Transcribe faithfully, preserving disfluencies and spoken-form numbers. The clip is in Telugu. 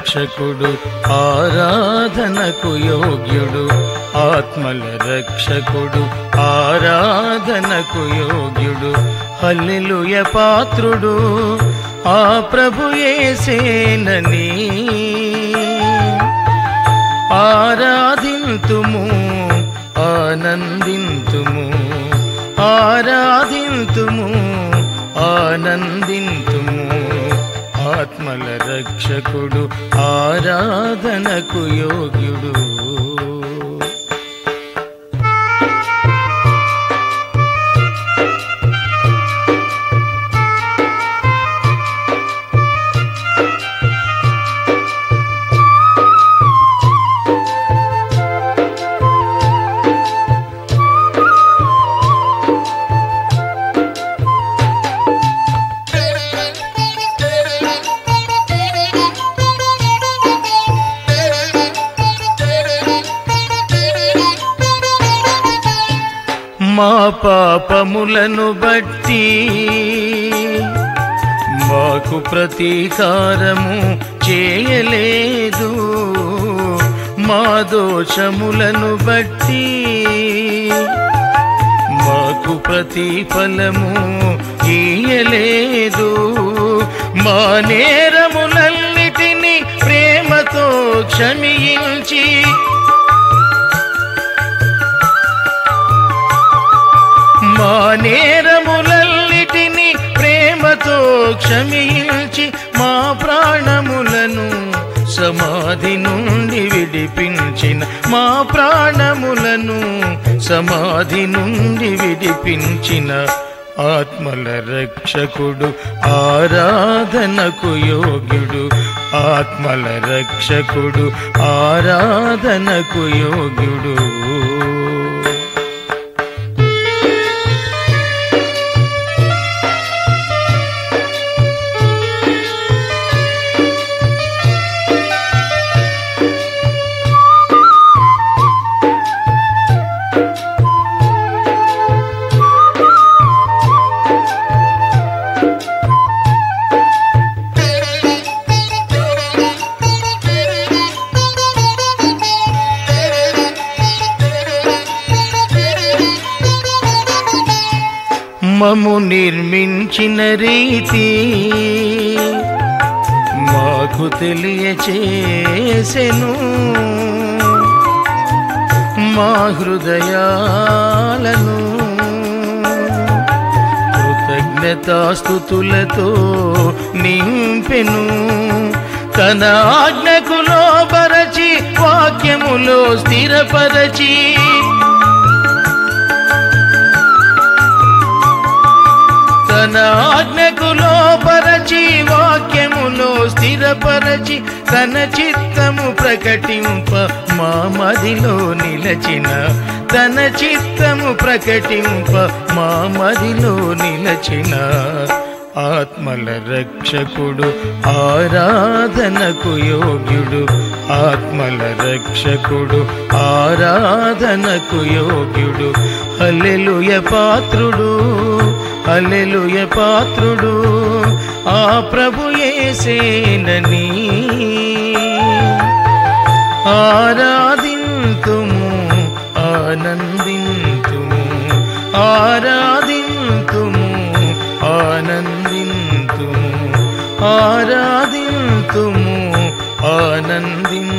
రక్షకుడు ఆరాధనకు యోగ్యుడు, ఆత్మల రక్షకుడు ఆరాధనకు యోగ్యుడు. హల్లెలూయ పాత్రుడు ఆ ప్రభు యేసేనని ఆరాధింతుము ఆనందింతుము, ఆరాధింతుము ఆనందింతుము. ఆత్మల రక్షకుడు ఆరాధనకు యోగ్యుడు. మా పాపములను బట్టి మాకు ప్రతీకారము చేయలేదు, మా దోషములను బట్టి మాకు ప్రతిఫలము ఇయ్యలేదు. మా నేరములన్నిటినీ ప్రేమతో క్షమించి మా నేరములన్నిటినీ ప్రేమతో క్షమించి మా ప్రాణములను సమాధి నుండి విడిపించిన, మా ప్రాణములను సమాధి నుండి విడిపించిన ఆత్మల రక్షకుడు ఆరాధనకు యోగ్యుడు, ఆత్మల రక్షకుడు ఆరాధనకు యోగ్యుడు. మమ్ము నిర్మించిన రీతి మాకు తెలియచేసెను, మా హృదయాలను కృతజ్ఞతాస్తుతులతో నింపెను. తన ఆజ్ఞకు లోబరచి వాక్యములో స్థిరపరచి తన ఆజ్ఞకు లోబరచి వాక్యములో స్థిరపరచి తన చిత్తము ప్రకటింప మా మదిలో నిలచిన, తన చిత్తము ప్రకటింప మా మదిలో నిలచిన ఆత్మల రక్షకుడు ఆరాధనకు యోగ్యుడు, ఆత్మల రక్షకుడు ఆరాధనకు యోగ్యుడు. హల్లెలూయ పాత్రుడు, హల్లెలూయ పాత్రుడు ఆ ప్రభు యేసేనని ఆరాధింతుము ఆనందింతుము, ఆరాధింతుము ఆనందింతుము, ఆరాధింతుము ఆనందింతుము.